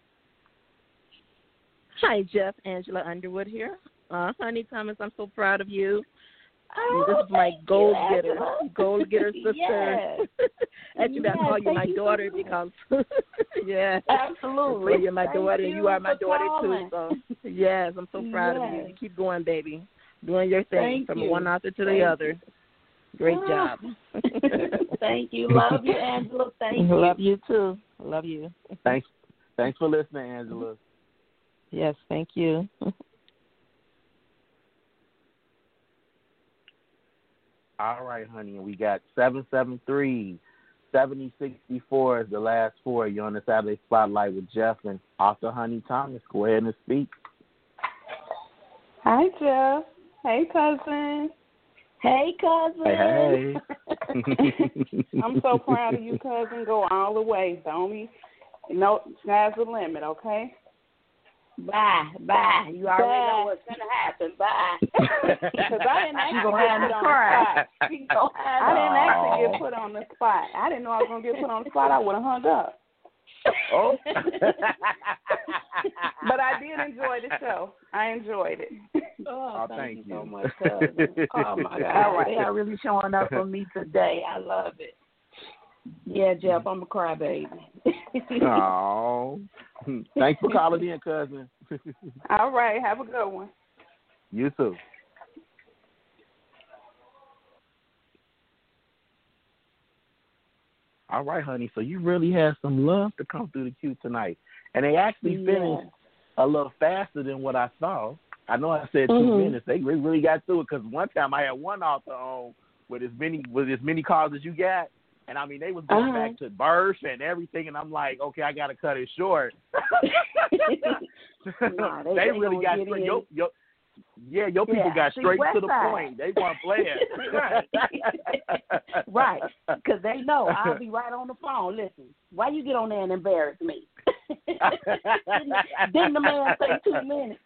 Hi, Jeff. Angela Underwood here. Uh, Honey Thomas, I'm so proud of you. Oh, this is my gold you, getter, Angela. gold getter sister. Yes. Actually, yes, I call you my you daughter so because, yeah. Absolutely. So you're my thank daughter, you and you are my daughter, calling. too. So, yes, I'm so proud yes. of you. You keep going, baby. Doing your thing Thank from you. one author to thank the you. other. Great ah. job. Thank you. Love you, Angela. Thank you. Love you, too. Love you. Thanks, Thanks for listening, Angela. Yes, thank you. All right, honey. We got seven seven three, seven oh six four is the last four. You're on the Saturday Spotlight with Jeff and Arthur Honey Thomas. Go ahead and speak. Hi, Jeff. Hey, cousin. Hey, cousin. Hey, hey. I'm so proud of you, cousin. Go all the way. Don't be, no, sky's the limit, okay? Bye, bye. You already Bye. know what's going to happen. Bye. Because I didn't actually gonna have get to put on cry. the spot. She gonna have I didn't Aww. actually get put on the spot. I didn't know I was going to get put on the spot. I would have hung up. Oh. But I did enjoy the show. I enjoyed it. Oh, Oh, thank, thank you you. so much, cousin. Oh, my God. They are really showing up for me today. I love it. Yeah, Jeff, I'm a crybaby. Oh. Thanks for calling in, cousin. All right. Have a good one. You too. All right, honey. So you really had some love to come through the queue tonight. And they actually Yeah. finished a little faster than what I thought. I know I said two Mhm. minutes. They really, really got through it because one time I had one author on with as many with as many calls as you got. And, I mean, they was going Uh-huh. back to birth and everything. And I'm like, okay, I got to cut it short. Nah, they- they, they really gonna got get straight. in. Your, your, yeah, your people Yeah, got see, straight West to the Side. point. They weren't playing. Right. Right. Because they know I'll be right on the phone. Listen, why you get on there and embarrass me? didn't, didn't the man say two minutes?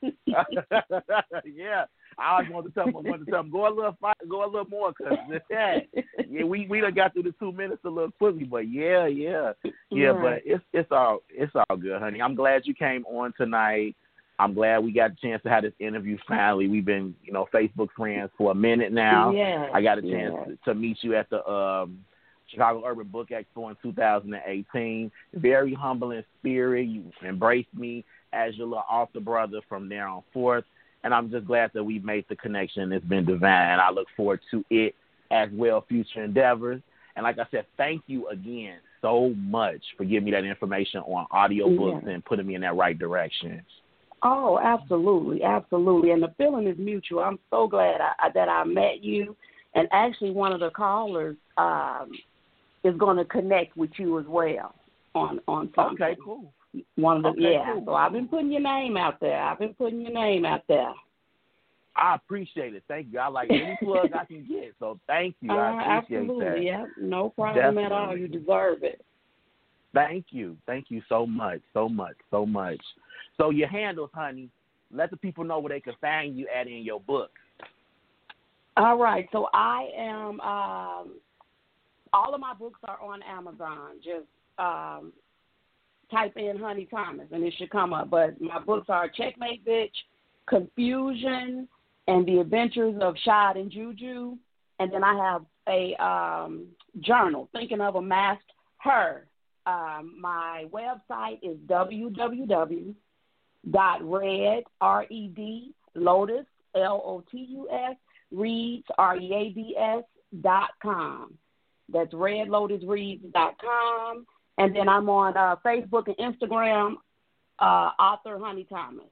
Yeah, I always wanted to tell him, wanted to tell him, go a little, fi- go a little more, cause yeah, yeah, we we done got through the two minutes a little quickly, but yeah, yeah, yeah, Right. but it's it's all it's all good, honey. I'm glad you came on tonight. I'm glad we got a chance to have this interview finally. We've been, you know, Facebook friends for a minute now. Yeah, I got a chance yeah. to, to meet you at the um, Chicago Urban Book Expo in two thousand eighteen. Very humble in spirit. You embraced me as your little author brother from there on forth. And I'm just glad that we've made the connection. It's been divine. I look forward to it as well, future endeavors. And like I said, thank you again so much for giving me that information on audiobooks Yeah. and putting me in that right direction. Oh, absolutely, absolutely. And the feeling is mutual. I'm so glad I, I, that I met you. And actually, one of the callers um, is going to connect with you as well on on something. Okay, cool. One of the okay, yeah. Cool. So I've been putting your name out there. I've been putting your name out there. I appreciate it. Thank you. I like any plug I can get. So thank you. I Uh, appreciate absolutely, that. yeah. No problem Definitely. at all. You deserve it. Thank you. Thank you so much, so much, so much. So your handles, honey, let the people know where they can find you at in your book. All right. So I am, um, all of my books are on Amazon. Just um, type in Honey Thomas and it should come up. But my books are Checkmate Bitch, Confusion, and The Adventures of Shad and Juju. And then I have a um, journal, Thinking of a Masked Her. Um, my website is w w w dot red, R E D, Lotus, L O T U S, Reads, R E A D S, dot com. That's red lotus reads dot com. And then I'm on uh, Facebook and Instagram, uh, author Honey Thomas.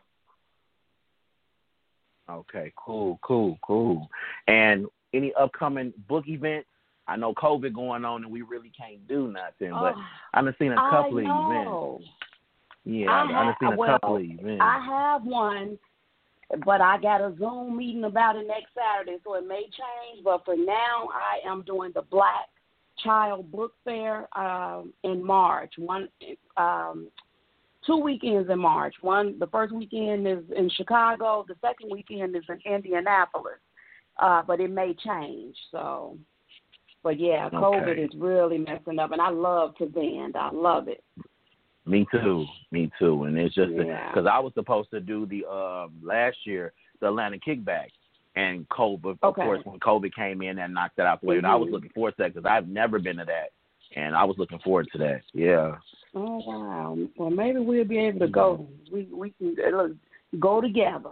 Okay, cool, cool, cool. And any upcoming book events? I know COVID going on and we really can't do nothing, but oh, I've seen a couple I of know. events. Yeah, I I've have, seen a well, couple of events. I have one, but I got a Zoom meeting about it next Saturday, so it may change. But for now, I am doing the Black Child Book Fair um, in March. One, um, two weekends in March. One, the first weekend is in Chicago. The second weekend is in Indianapolis. Uh, but it may change. So, but yeah, Okay. COVID is really messing up, and I love to band. I love it. Me too. Me too. And it's just because Yeah. I was supposed to do the uh, last year the Atlanta Kickback, and COVID. Of Okay. course, when COVID came in, that knocked that out the way. Mm-hmm. And I was looking forward to that because I've never been to that, and I was looking forward to that. Yeah. Oh wow! Well, maybe we'll be able to go. We we can look, go together.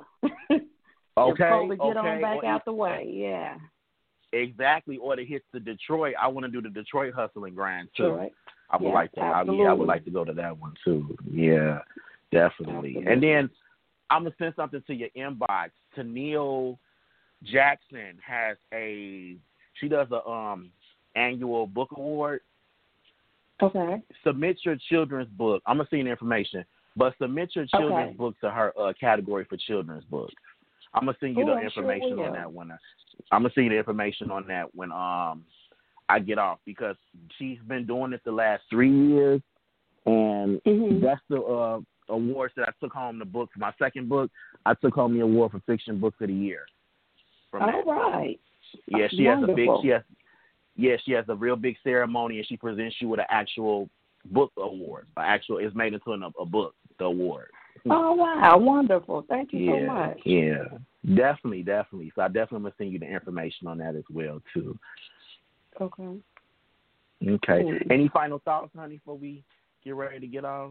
Okay. COVID get okay. on back or out the way. Yeah. Exactly. Or to hit the Detroit. I want to do the Detroit Hustle and Grind too. Right. I would Yeah, like to. I, absolutely. yeah, I would like to go to that one too. Yeah, definitely. Absolutely. And then I'm gonna send something to your inbox. Tennille Jackson has a. She does a um annual book award. Okay. Submit your children's book. I'm gonna send you the information, but submit your children's Okay. book to her uh, category for children's books. I'm gonna send you Ooh, the I'm sure information will. on that one. I'm gonna send you the information on that when um I get off, because she's been doing it the last three years, and Mhm. that's the uh, awards that I took home the book for my second book. I took home the award for fiction book of the year. From All that. right. Yeah, she has a big. Wonderful. She has. Yeah, she has a real big ceremony, and she presents you with an actual book award. An actual, it's made into an, a book, the award. Oh wow! Wonderful. Thank you yeah, so much. Yeah, definitely, definitely. So I definitely gonna send you the information on that as well too. Okay. Okay. Cool. Any final thoughts, honey, before we get ready to get off?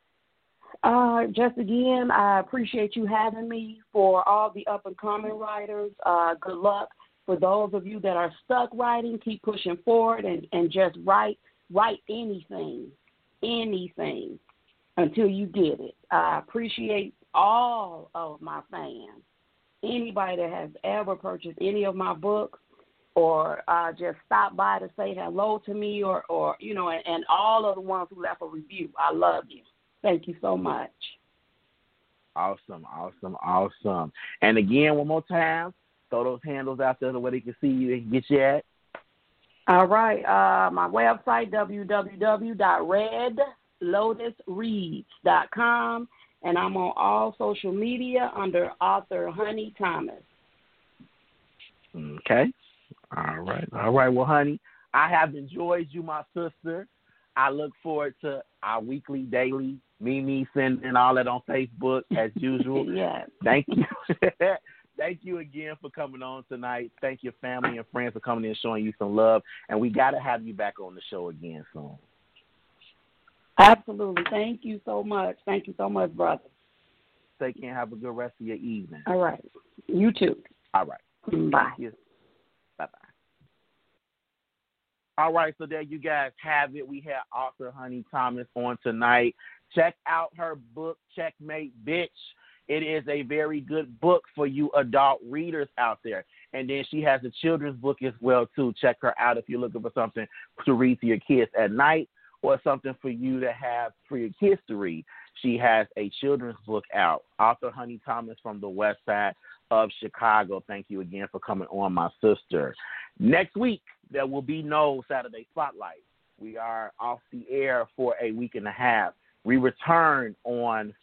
Uh, just again, I appreciate you having me. For all the up and coming writers, uh, good luck. For those of you that are stuck writing, keep pushing forward and, and just write write anything, anything until you get it. I appreciate all of my fans. Anybody that has ever purchased any of my books, or uh, just stop by to say hello to me, or, or you know, and, and all of the ones who left a review. I love you. Thank you so much. Awesome, awesome, awesome. And again, one more time, throw those handles out there where they can see you and get you at. All right. Uh, my website, w w w dot red lotus reads dot com, and I'm on all social media under author Honey Thomas. Okay. All right. All right. Well, honey, I have enjoyed you, my sister. I look forward to our weekly, daily, Mimi sending all that on Facebook as usual. Yes. Thank you. Thank you again for coming on tonight. Thank your family and friends for coming in and showing you some love. And we got to have you back on the show again soon. Absolutely. Thank you so much. Thank you so much, brother. Take care and have a good rest of your evening. All right. You too. All right. Bye. Thank you. Bye-bye. All right, so there you guys have it. We had author Honey Thomas on tonight. Check out her book, Checkmate Bitch. It is a very good book for you adult readers out there. And then she has a children's book as well, too. Check her out if you're looking for something to read to your kids at night or something for you to have for your kids to read. She has a children's book out. Author Honey Thomas from the west side of Chicago. Thank you again for coming on, my sister. Next week, there will be no Saturday Spotlight. We are off the air for a week and a half. We return on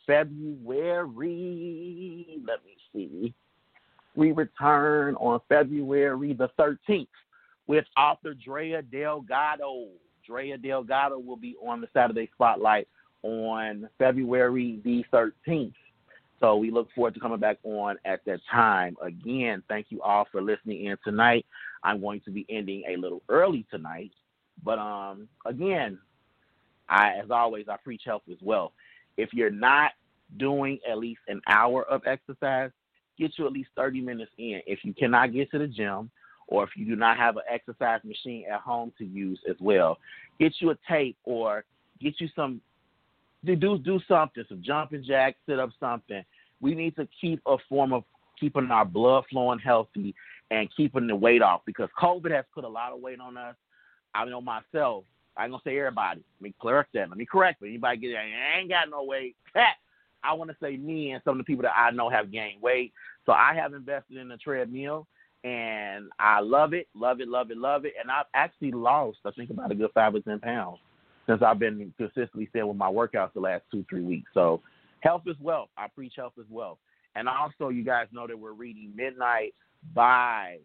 February, let me see. We return on February the thirteenth with author Drea Delgado. Drea Delgado will be on the Saturday Spotlight on February the thirteenth. So we look forward to coming back on at that time. Again, thank you all for listening in tonight. I'm going to be ending a little early tonight. But, um, again, I, as always, I preach health as well. If you're not doing at least an hour of exercise, get you at least thirty minutes in. If you cannot get to the gym or if you do not have an exercise machine at home to use as well, get you a tape or get you some do do something, some jumping jacks, sit up something. We need to keep a form of keeping our blood flowing healthy and keeping the weight off because COVID has put a lot of weight on us. I know myself. I ain't going to say everybody. Let me correct that. Let me correct it. Anybody get I ain't got no weight. I want to say me and some of the people that I know have gained weight. So I have invested in a treadmill, and I love it, love it, love it, love it. And I've actually lost, I think, about a good five or ten pounds since I've been consistently staying with my workouts the last two, three weeks. So health is wealth. I preach health as well. And also, you guys know that we're reading Midnight by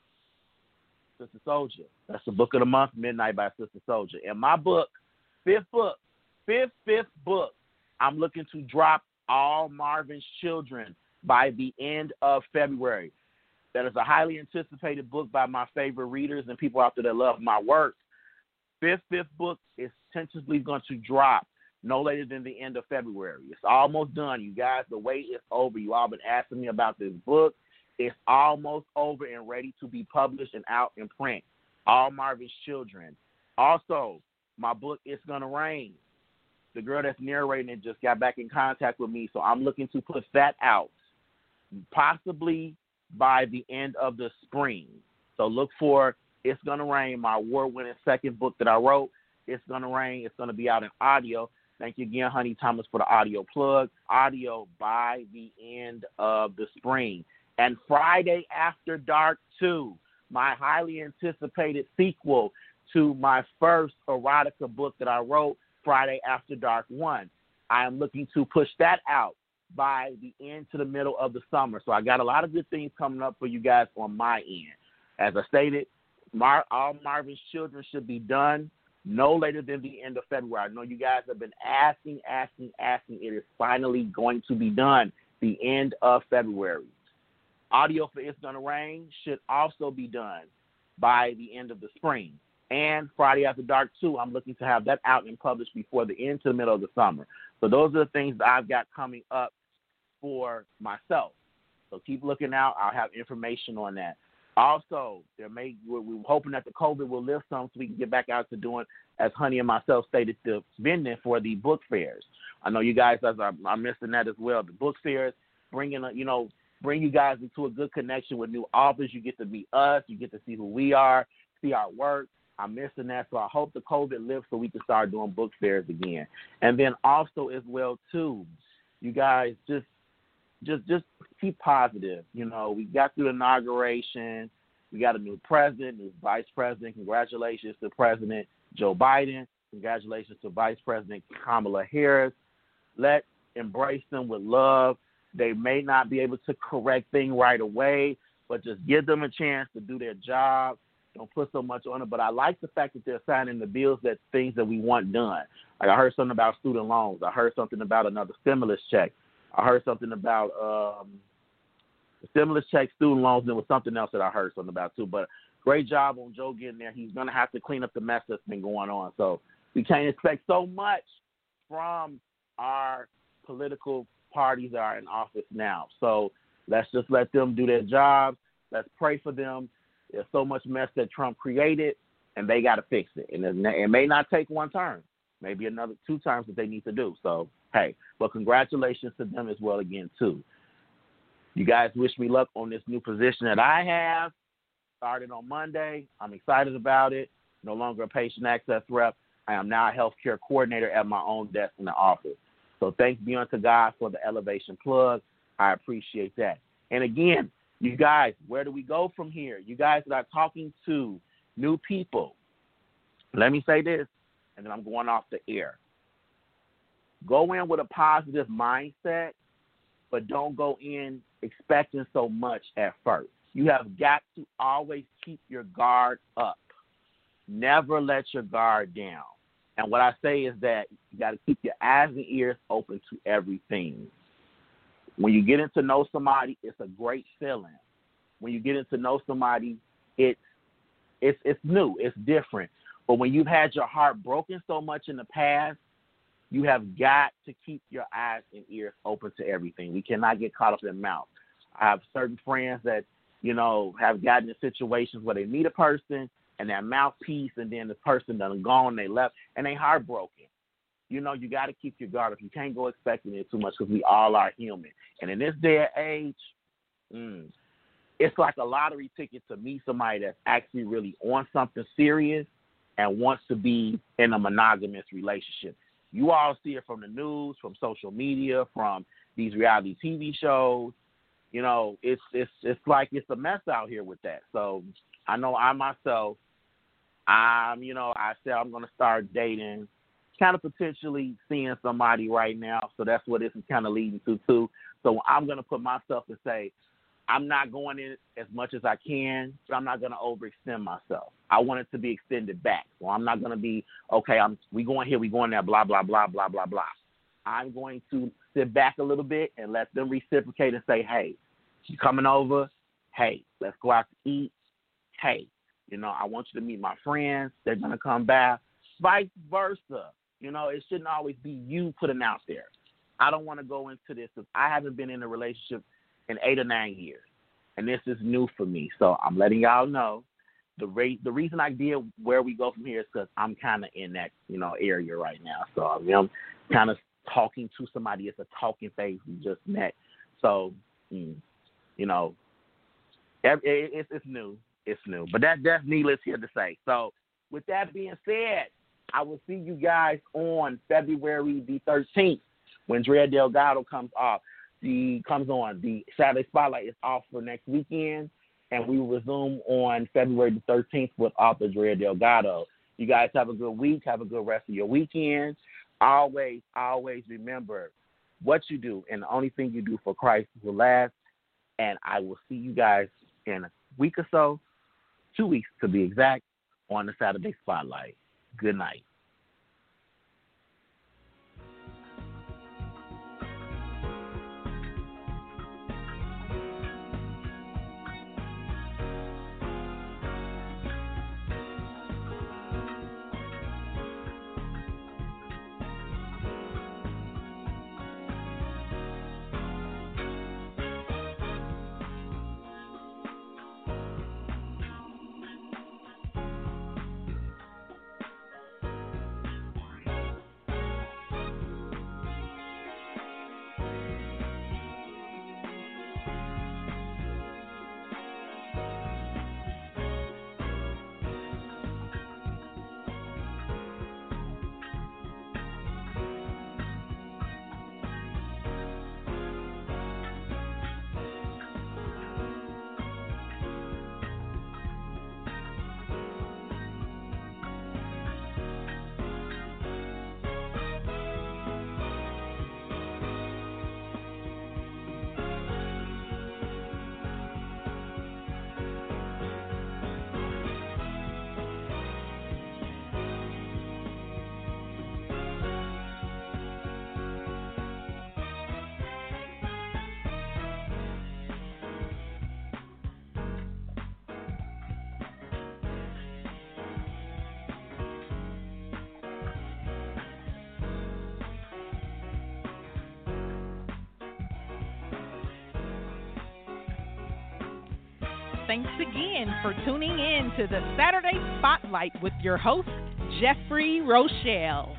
Sister Soldier. That's the book of the month, Midnight by Sister Soldier. And my book, fifth book, fifth, fifth book, I'm looking to drop All Marvin's Children by the end of February. That is a highly anticipated book by my favorite readers and people out there that love my work. Fifth, fifth book is tentatively going to drop no later than the end of February. It's almost done, you guys. The wait is over. You all been asking me about this book. It's almost over and ready to be published and out in print. All Marvin's Children. Also, my book, It's Gonna Rain. The girl that's narrating it just got back in contact with me, so I'm looking to put that out possibly by the end of the spring. So look for It's Gonna Rain, my award-winning second book that I wrote. It's Gonna Rain. It's going to be out in audio. Thank you again, Honey Thomas, for the audio plug. Audio by the end of the spring. And Friday After Dark two, my highly anticipated sequel to my first erotica book that I wrote, Friday After Dark one. I am looking to push that out by the end to the middle of the summer. So I got a lot of good things coming up for you guys on my end. As I stated, Mar- all Marvin's Children should be done no later than the end of February. I know you guys have been asking, asking, asking. It is finally going to be done the end of February. Audio for It's Gonna Rain should also be done by the end of the spring. And Friday After Dark two, I'm looking to have that out and published before the end to the middle of the summer. So those are the things that I've got coming up for myself. So keep looking out. I'll have information on that. Also, there may we're, we're hoping that the COVID will lift some so we can get back out to doing, as Honey and myself stated, the vending for the book fairs. I know you guys are, are missing that as well. The book fairs, bringing, a, you know, bring you guys into a good connection with new authors. You get to meet us. You get to see who we are, see our work. I'm missing that, so I hope the COVID lifts so we can start doing book fairs again. And then also as well, too, you guys just just just keep positive. You know, we got through the inauguration. We got a new president, new vice president. Congratulations to President Joe Biden. Congratulations to Vice President Kamala Harris. Let's embrace them with love. They may not be able to correct things right away, but just give them a chance to do their job. Don't put so much on it, but I like the fact that they're signing the bills that things that we want done. Like I heard something about student loans. I heard something about another stimulus check. I heard something about um, the stimulus check, student loans, and there was something else that I heard something about too. But great job on Joe getting there. He's going to have to clean up the mess that's been going on. So we can't expect so much from our political parties that are in office now. So let's just let them do their jobs. Let's pray for them. There's so much mess that Trump created, and they got to fix it. And it may not take one term, maybe another two terms that they need to do. So hey, but congratulations to them as well again, too. You guys wish me luck on this new position that I have. Started on Monday. I'm excited about it. No longer a patient access rep. I am now a healthcare coordinator at my own desk in the office. So thanks be unto God for the elevation plug. I appreciate that. And again, you guys, where do we go from here? You guys that are talking to new people, let me say this, and then I'm going off the air. Go in with a positive mindset, but don't go in expecting so much at first. You have got to always keep your guard up. Never let your guard down. And what I say is that you got to keep your eyes and ears open to everything. When you get into know somebody, it's a great feeling. When you get into know somebody, it's it's it's new, it's different. But when you've had your heart broken so much in the past, you have got to keep your eyes and ears open to everything. We cannot get caught up in mouth. I have certain friends that, you know, have gotten in situations where they meet a person and their mouthpiece, and then the person done gone, they left, and they heartbroken. You know, you got to keep your guard up. You can't go expecting it too much because we all are human. And in this day and age, mm, it's like a lottery ticket to meet somebody that's actually really on something serious and wants to be in a monogamous relationship. You all see it from the news, from social media, from these reality T V shows. You know, it's it's it's like it's a mess out here with that. So I know I myself, I'm, you know, I said I'm going to start dating, kind of potentially seeing somebody right now. So that's what this is kind of leading to, too. So I'm going to put myself and say, I'm not going in as much as I can, but I'm not going to overextend myself. I want it to be extended back. So I'm not going to be, okay, I'm we going here, we going there, blah, blah, blah, blah, blah, blah. I'm going to sit back a little bit and let them reciprocate and say, hey, you coming over? Hey, let's go out to eat. Hey, you know, I want you to meet my friends. They're going to come back. Vice versa. You know, it shouldn't always be you putting out there. I don't want to go into this because I haven't been in a relationship in eight or nine years, and this is new for me. So I'm letting y'all know the rate. The reason I did where we go from here is because I'm kind of in that, you know, area right now. So I mean, I'm kind of talking to somebody. It's a talking phase we just met. So, mm, you know, it, it, it's, it's new. It's new. But that, that's needless here to say. So with that being said, I will see you guys on February the thirteenth when Drea Delgado comes off. The comes on. The Saturday Spotlight is off for next weekend, and we will resume on February the thirteenth with author Drea Delgado. You guys have a good week. Have a good rest of your weekend. Always, always remember what you do, and the only thing you do for Christ will last. And I will see you guys in a week or so, two weeks to be exact, on the Saturday Spotlight. Good night. Thanks again for tuning in to the Saturday Spotlight with your host, Jeffrey Rochelle.